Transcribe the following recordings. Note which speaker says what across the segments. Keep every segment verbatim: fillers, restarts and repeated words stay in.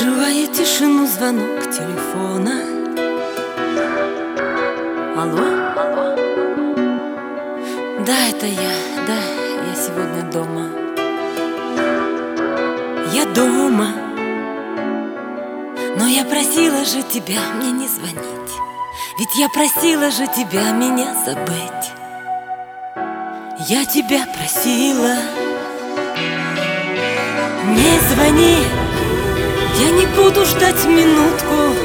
Speaker 1: Разрывает тишину звонок телефона. Алло? Алло? Да, это я, да, я сегодня дома. Я дома. Но я просила же тебя мне не звонить, ведь я просила же тебя меня забыть. Я тебя просила, не звони, я не буду ждать минутку.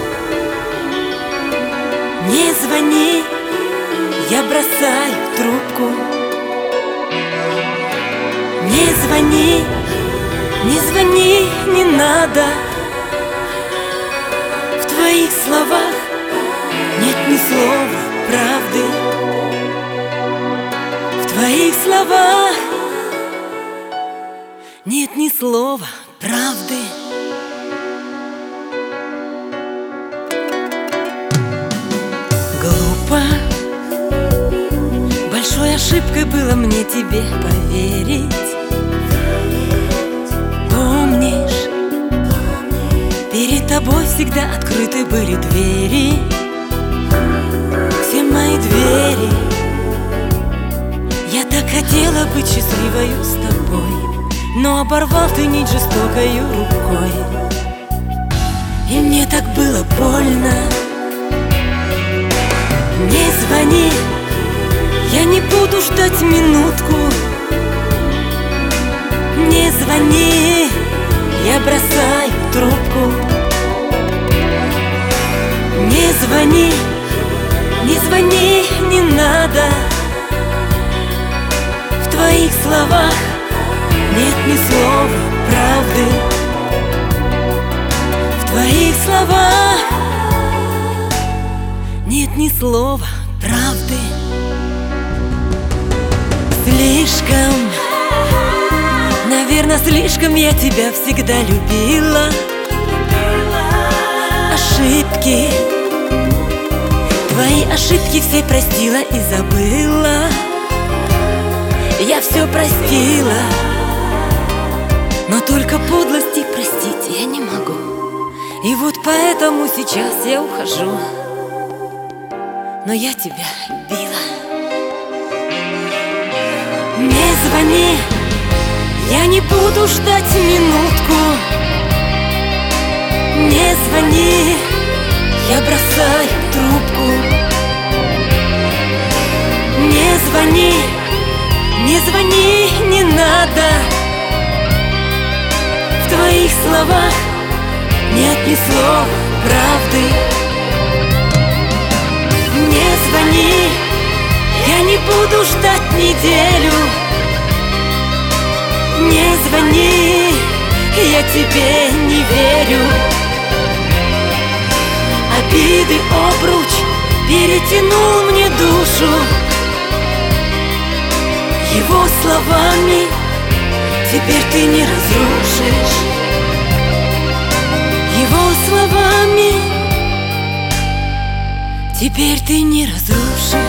Speaker 1: Не звони, я бросаю трубку. Не звони, не звони, не надо. В твоих словах нет ни слова правды. В твоих словах нет ни слова правды. Глупо, большой ошибкой было мне тебе поверить. Помнишь, перед тобой всегда открыты были двери. Все мои двери. Я так хотела быть счастливою с тобой, но оборвал ты нить жестокою рукой. И мне так было больно. Не звони, я не буду ждать минутку. Не звони, я бросаю трубку. Не звони, не звони, не надо. В твоих словах нет ни слова правды. В твоих словах нет ни слова правды. Слишком, наверное, слишком я тебя всегда любила. Ошибки, твои ошибки все простила и забыла. Я все простила, но только подлости простить я не могу. И вот поэтому сейчас я ухожу. Но я тебя любила. Не звони, я не буду ждать минутку. Не звони, я бросаю трубку. Не звони, не звони, не надо. В твоих словах нет ни слова правды. Не звони, я не буду ждать неделю. Не звони, я тебе не верю. Обиды обруч перетянул мне душу. Его словами теперь ты не разрушишь. Его словами теперь ты не разрушишь.